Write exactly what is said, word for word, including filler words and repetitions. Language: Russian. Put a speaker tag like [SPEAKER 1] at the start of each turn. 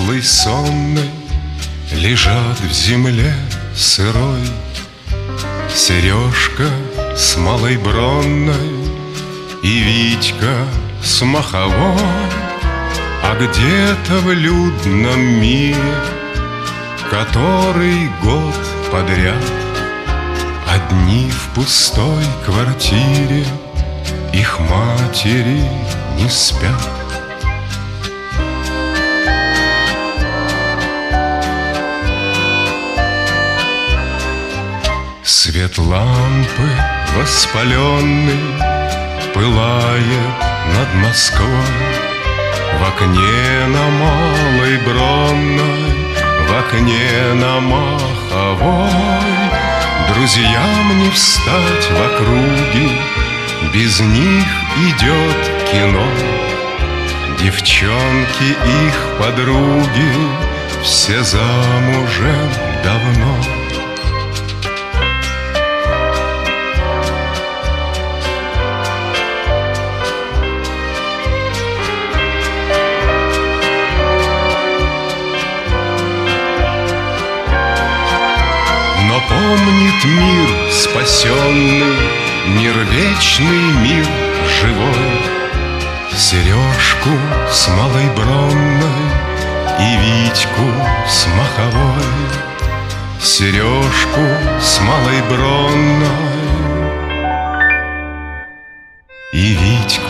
[SPEAKER 1] взрослый сонный лежат в земле сырой. Сережка с малой бронной и Витька с маховой. А где-то в людном мире, который год подряд одни в пустой квартире, их матери не спят. Свет лампы воспаленный пылает над Москвой. В окне на Малой Бронной, в окне на Маховой. Друзьям не встать в округе, без них идет кино. Девчонки их подруги все замужем давно. Но помнит мир спасенный, мир вечный, мир живой, Сережку с Малой Бронной и Витьку с Маховой. Сережку с Малой Бронной и Витьку